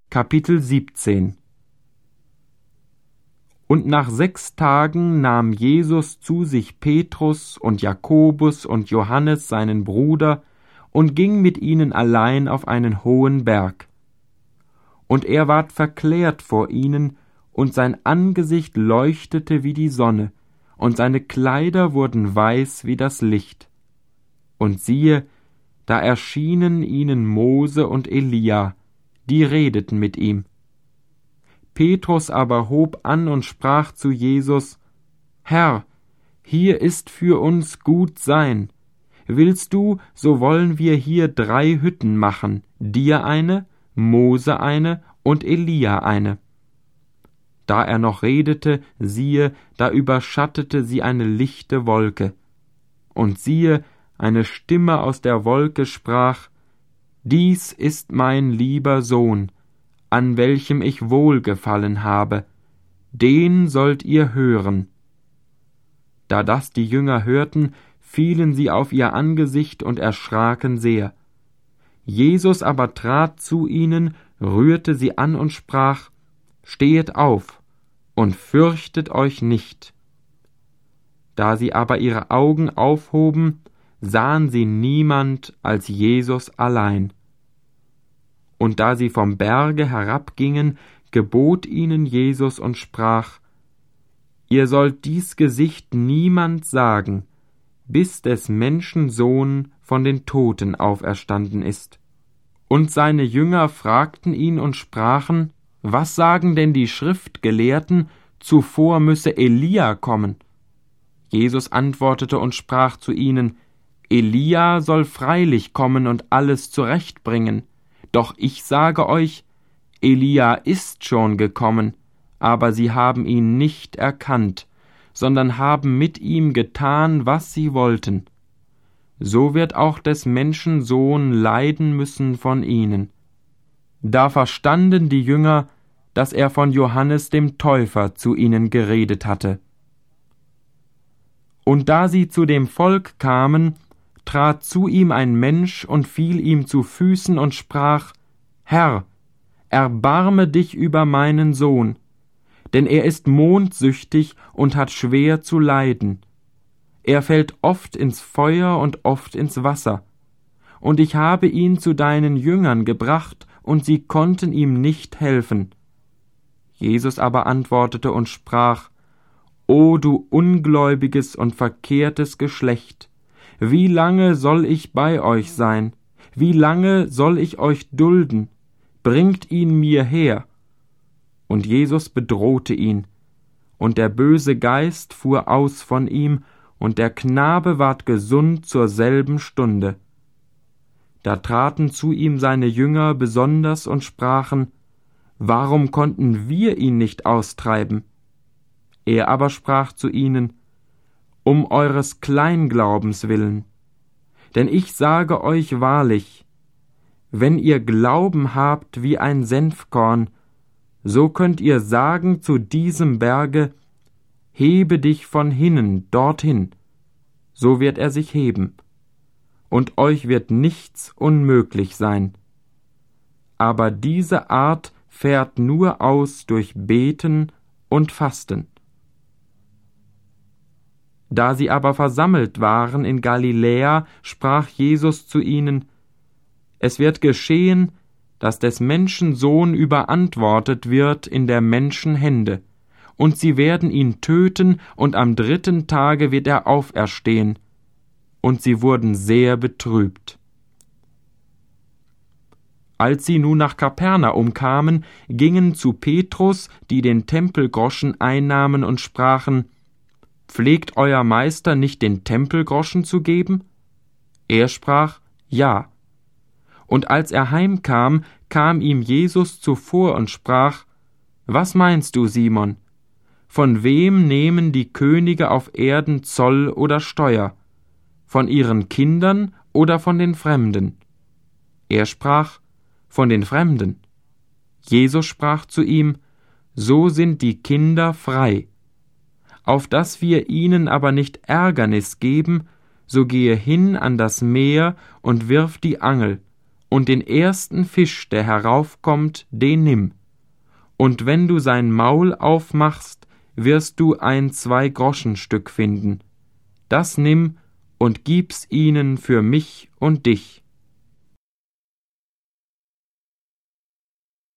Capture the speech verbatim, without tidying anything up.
Kapitel siebzehn. Und nach sechs Tagen nahm Jesus zu sich Petrus und Jakobus und Johannes seinen Bruder und ging mit ihnen allein auf einen hohen Berg. Und er ward verklärt vor ihnen, und sein Angesicht leuchtete wie die Sonne, und seine Kleider wurden weiß wie das Licht. Und siehe, da erschienen ihnen Mose und Elia, die redeten mit ihm. Petrus aber hob an und sprach zu Jesus: Herr, hier ist für uns gut sein. Willst du, so wollen wir hier drei Hütten machen, dir eine, Mose eine und Elia eine. Da er noch redete, siehe, da überschattete sie eine lichte Wolke. Und siehe, eine Stimme aus der Wolke sprach: Dies ist mein lieber Sohn, an welchem ich wohlgefallen habe, den sollt ihr hören. Da das die Jünger hörten, fielen sie auf ihr Angesicht und erschraken sehr. Jesus aber trat zu ihnen, rührte sie an und sprach: Stehet auf und fürchtet euch nicht. Da sie aber ihre Augen aufhoben, sahen sie niemand als Jesus allein. Und da sie vom Berge herabgingen, gebot ihnen Jesus und sprach: Ihr sollt dies Gesicht niemand sagen, bis des Menschen Sohn von den Toten auferstanden ist. Und seine Jünger fragten ihn und sprachen: Was sagen denn die Schriftgelehrten? Zuvor müsse Elia kommen. Jesus antwortete und sprach zu ihnen: Elia soll freilich kommen und alles zurechtbringen. Doch ich sage euch, Elia ist schon gekommen, aber sie haben ihn nicht erkannt, sondern haben mit ihm getan, was sie wollten. So wird auch des Menschen Sohn leiden müssen von ihnen. Da verstanden die Jünger, dass er von Johannes dem Täufer zu ihnen geredet hatte. Und da sie zu dem Volk kamen, trat zu ihm ein Mensch und fiel ihm zu Füßen und sprach: Herr, erbarme dich über meinen Sohn, denn er ist mondsüchtig und hat schwer zu leiden. Er fällt oft ins Feuer und oft ins Wasser. Und ich habe ihn zu deinen Jüngern gebracht, und sie konnten ihm nicht helfen. Jesus aber antwortete und sprach: O du ungläubiges und verkehrtes Geschlecht, wie lange soll ich bei euch sein? Wie lange soll ich euch dulden? Bringt ihn mir her. Und Jesus bedrohte ihn. Und der böse Geist fuhr aus von ihm, und der Knabe ward gesund zur selben Stunde. Da traten zu ihm seine Jünger besonders und sprachen: Warum konnten wir ihn nicht austreiben? Er aber sprach zu ihnen: Um eures Kleinglaubens willen. Denn ich sage euch wahrlich, wenn ihr Glauben habt wie ein Senfkorn, so könnt ihr sagen zu diesem Berge: Hebe dich von hinnen dorthin, so wird er sich heben, und euch wird nichts unmöglich sein. Aber diese Art fährt nur aus durch Beten und Fasten. Da sie aber versammelt waren in Galiläa, sprach Jesus zu ihnen: Es wird geschehen, dass des Menschen Sohn überantwortet wird in der Menschen Hände, und sie werden ihn töten, und am dritten Tage wird er auferstehen. Und sie wurden sehr betrübt. Als sie nun nach Kapernaum kamen, gingen zu Petrus, die den Tempelgroschen einnahmen, und sprachen: Pflegt euer Meister nicht den Tempelgroschen zu geben? Er sprach: Ja. Und als er heimkam, kam ihm Jesus zuvor und sprach: Was meinst du, Simon? Von wem nehmen die Könige auf Erden Zoll oder Steuer? Von ihren Kindern oder von den Fremden? Er sprach: Von den Fremden. Jesus sprach zu ihm: So sind die Kinder frei. Auf dass wir ihnen aber nicht Ärgernis geben, so gehe hin an das Meer und wirf die Angel, und den ersten Fisch, der heraufkommt, den nimm. Und wenn du sein Maul aufmachst, wirst du ein Zwei-Groschen-Stück finden. Das nimm und gib's ihnen für mich und dich.